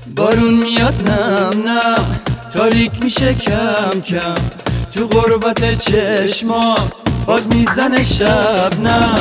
بارون میاد نم نم، تاریک میشه کم کم، تو غربت چشمات باز میزنه شبنم.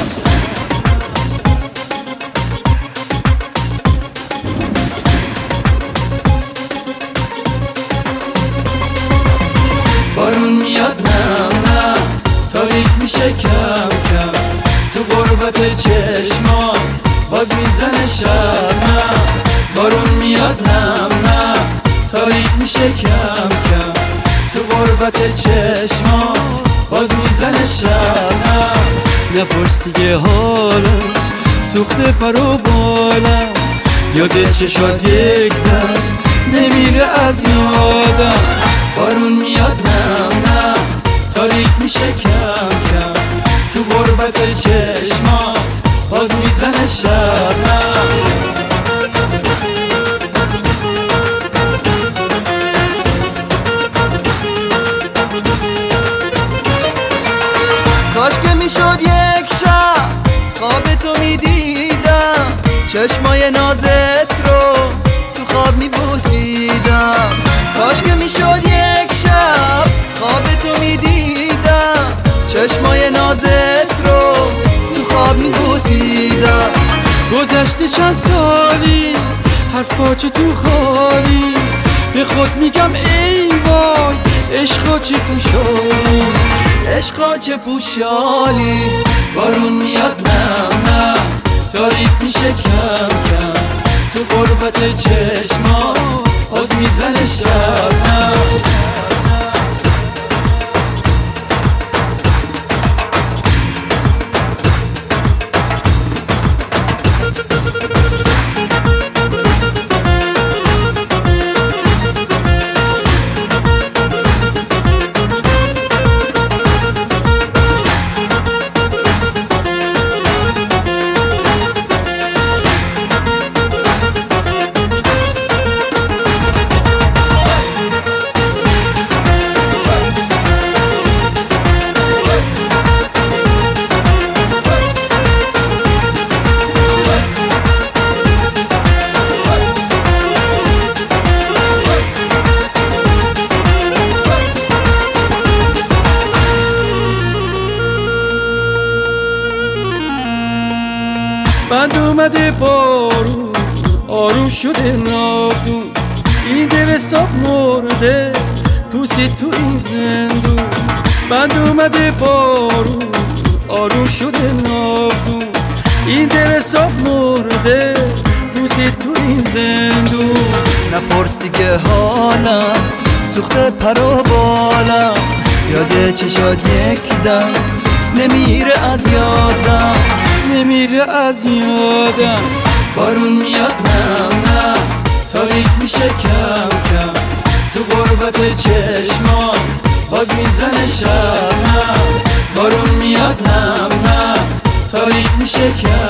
بارون میاد نم نم، تاریک میشه کم کم، تو غربت چشمات باز میزنه شبنم. بارون میاد نم نم، تاریک میشه کم کم، تو غربت چشمات باز میزنه شبنم. نپرس دیگه حالم سوخته پر و بالم، یاد چشات یک دم نمیره از یادم. بارون میاد نم نم، تاریک میشه کم کم، تو غربت چشمات باز میزنه شبنم. کاش که میشد یک شب خواب تو میدیدم، چشمای نازت رو تو خواب میبوسیدم. کاش که میشد یک شب خواب تو میدیدم، چشمای نازت رو تو خواب میبوسیدم. گذشته چند سالی حرفا چه تو خالی، به خود میگم ای وای عشقا چه پوشالی، عشقا چه پوشالی. بارون میاد نم نم، تاریک میشه کم کم، تو غربت چشمات باز میزنه شبنم. بند اومده بارون آروم شده ناودون، این دل حساب مرده پوسی تو این زندون. بند اومده بارون آروم شده ناودون، این دل حساب مرده پوسی تو این زندون. نپرس دیگه حالم سوخته پر و بالم، یاد چشات یک دم نمیره از یادم، نمیره از یادم. بارون میاد نم نم، تاریک میشه کم کم، تو غربت چشمات باز میزنه شبنم. بارون میاد نم نم، تاریک میشه کم